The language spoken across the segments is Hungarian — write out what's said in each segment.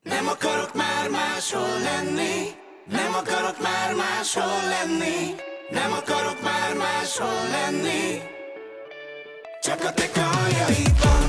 Nem akarok már máshol lenni, nem akarok már máshol lenni, nem akarok már máshol lenni, csak a te karjaidban.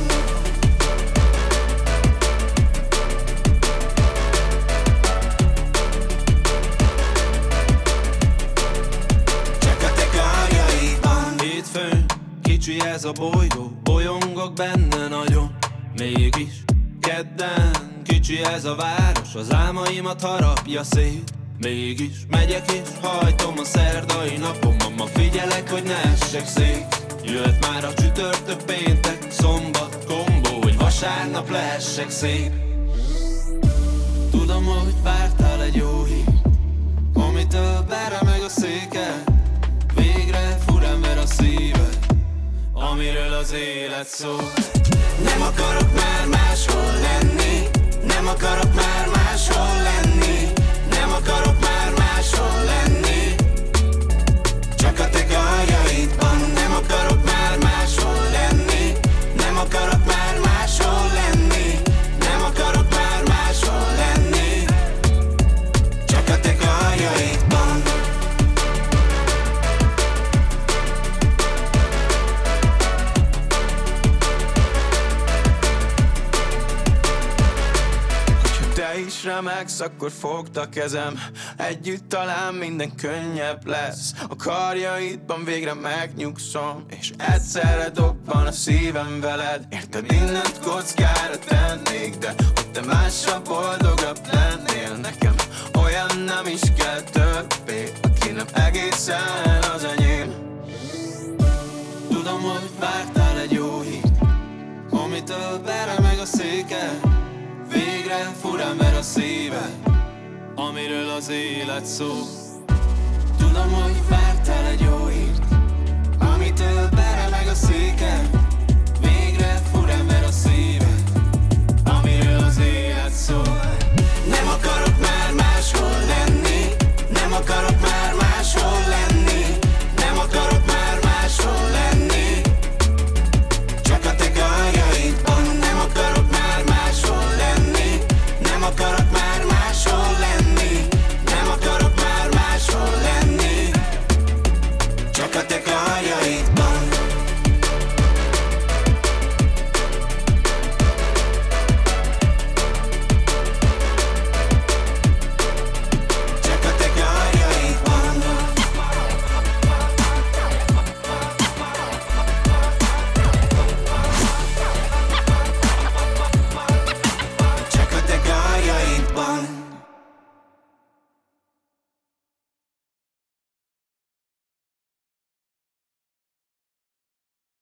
Csak a te karjaidban. Hétfőn, kicsi ez a bolygó, bolyongok benne nagyon, mégis kedden kicsi ez a város, az álmaimat harapja szét. Mégis megyek és hajtom a szerdai napom, ma figyelek, hogy ne essek szét. Jöhet már a csütörtök, péntek, szombat, kombó, hogy vasárnap lehessek szép. Tudom, hogy vártál egy jó hír, amitől beremeg a széke. Végre furán ver a szíved, amiről az élet szól. Nem akarok már máshol lenni, nem akarok már máshol lenni, nem akarok már máshol lenni, csak a te karjaidban. Nem akarok már máshol lenni, nem akarok már máshol lenni, nem akarok már máshol lenni, csak a te karjaidban. Te is remegsz, akkor fogd a kezem, együtt talán minden könnyebb lesz. A karjaidban végre megnyugszom, és egyszerre dobban a szívem veled. Érted, mindent kockára tennék, de hogy te mással boldogabb lennél. Nekem olyan nem is kell többé, aki nem egészen az enyém. Tudom, hogy vártál egy jó hírt, amitől beremeg a széke. Végre furán ver a szíved, amiről az élet szól. Tudom, hogy vártál egy jó hírt, amitől beremeg a széke.